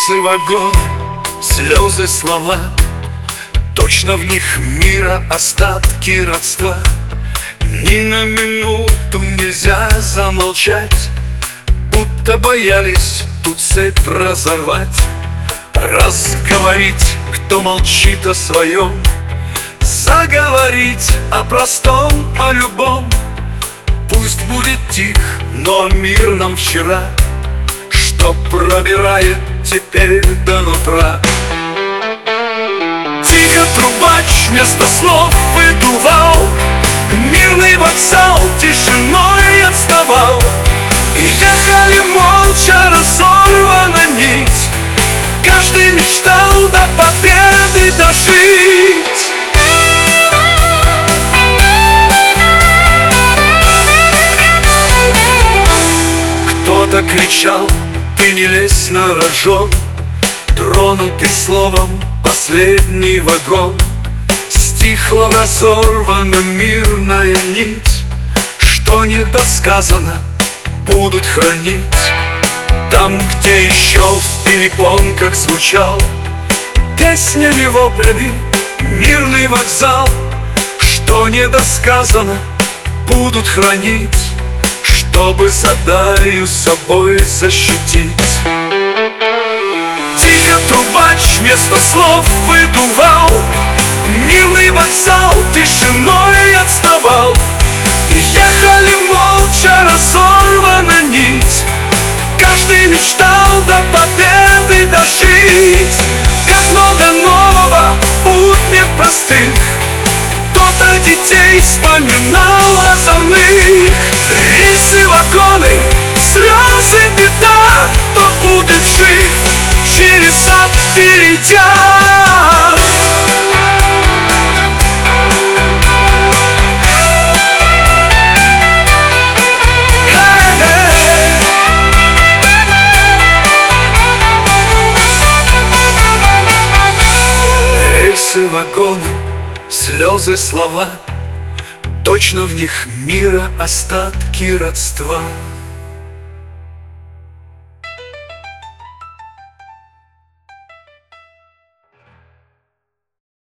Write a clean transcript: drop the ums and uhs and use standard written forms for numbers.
Рельсы, вагон, слезы, слова, точно в них мира остатки родства. Ни на минуту нельзя замолчать, будто боялись тут цепь разорвать. Разговорить, кто молчит о своем, заговорить о простом, о любом. Пусть будет тих, но мир нам вчера, что пробирает теперь до нутра. Тихо трубач вместо слов выдувал, мирный вокзал тишиной отставал. И ехали молча, разорвана нить, каждый мечтал до победы дожить. Кто-то кричал: ты не лезь на рожон, тронутый словом последний вагон. Стихла разорвана мирная нить, что недосказано будут хранить. Там, где еще в перепонках звучал песнями, воплями мирный вокзал, что недосказано будут хранить, чтобы за Дарью собой защитить. Тихо трубач вместо слов выдувал, мирный вокзал тишиной отставал. И ехали молча, разорвана нить, каждый мечтал до победы дожить. Как много нового путь непростых, кто-то детей вспоминал озорных. Рельсы, вагоны, слезы, беда, кто будет жив, через ад перейдя. Рельсы, вагоны, слезы, слова, точно в них мира остатки родства.